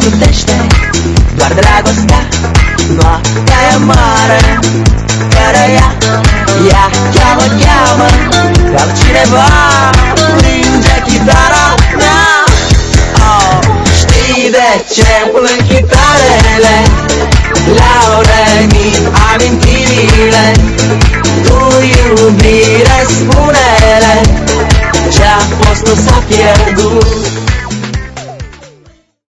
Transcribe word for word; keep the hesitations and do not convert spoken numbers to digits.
plutește doar dragostea. Noaptea e mare, fără ea, ea cheamă, cheamă pe altcineva, plânge chitara mea. Oh, știi de ce plâng chitarele? Le-au rănit amintirile. Tu, iubire, spune-le ce-a fost nu s-a pierdut.